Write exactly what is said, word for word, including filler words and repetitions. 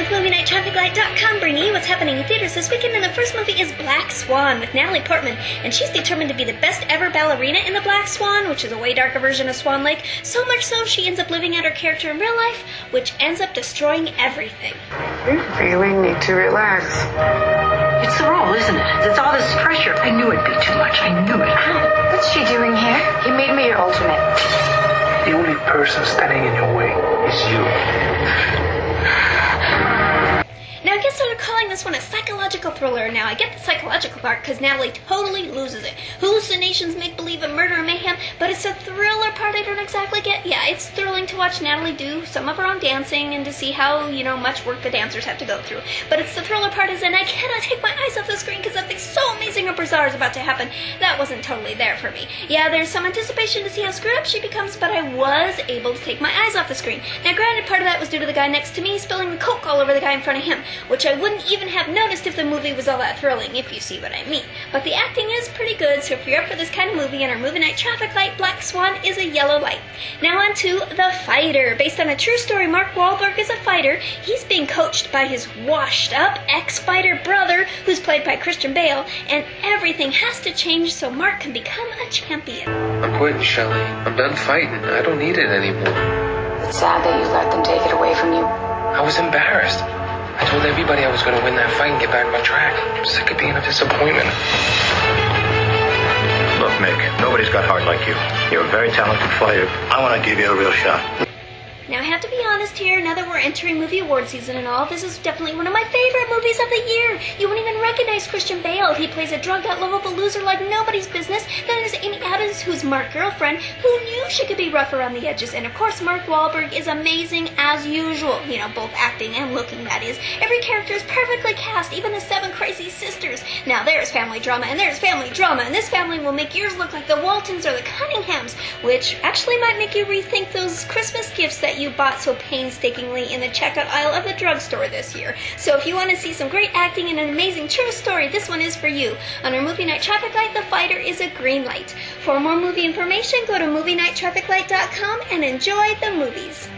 with Movie Night Traffic Light dot com, bringing you what's happening in theaters this weekend, and the first movie is Black Swan with Natalie Portman, and she's determined to be the best ever ballerina in The Black Swan, which is a way darker version of Swan Lake, so much so she ends up living out her character in real life, which ends up destroying everything. You really need to relax. It's the role, isn't it? It's all this pressure. I knew it'd be too much. I knew it. What's she doing here? He made me your alternate. The only person standing in your way is you. Now, I guess they're calling this one a psychological thriller. Now, I get the psychological part because Natalie totally loses it. Hallucinations, make-believe, and murder and mayhem, but it's a thriller part I don't exactly get. Yeah, it's thrilling to watch Natalie do some of her own dancing and to see how, you know, much work the dancers have to go through. But it's the thriller part is, and I cannot take my eyes off the screen because something so amazing or bizarre is about to happen. That wasn't totally there for me. Yeah, there's some anticipation to see how screwed up she becomes, but I was able to take my eyes off the screen. Now, granted, part of that was due to the guy next to me spilling the Coke all over the guy in front of him, which I wouldn't even have noticed if the movie was all that thrilling, if you see what I mean. But the acting is pretty good, so if you're up for this kind of movie and our movie night traffic light, Black Swan is a yellow light. Now on to The Fighter. Based on a true story, Mark Wahlberg is a fighter. He's being coached by his washed-up ex-fighter brother, who's played by Christian Bale, and everything has to change so Mark can become a champion. I'm quitting, Shelley. I'm done fighting. I don't need it anymore. It's sad that you let them take it away from you. I was embarrassed. I told everybody I was going to win that fight and get back on track. I'm sick of being a disappointment. Look, Mick, nobody's got heart like you. You're a very talented fighter. I want to give you a real shot. Now, I have to be honest here, now that we're entering movie award season and all, this is definitely one of my favorite movies of the year. You won't even recognize Christian Bale. He plays a drugged-out, lovable loser like nobody's business. Then there's Amy Adams, who's Mark's girlfriend, who knew she could be rough around the edges. And, of course, Mark Wahlberg is amazing as usual. You know, both acting and looking, that is. Every character is perfectly cast, even the seven crazy sisters. Now, there's family drama, and there's family drama, and this family will make yours look like the Waltons or the Cunninghams, which actually might make you rethink those Christmas gifts that you bought so painstakingly in the checkout aisle of the drugstore this year. So if you want to see some great acting and an amazing true story, this one is for you. On our Movie Night Traffic Light, The Fighter is a green light. For more movie information, go to Movie Night Traffic Light dot com and enjoy the movies.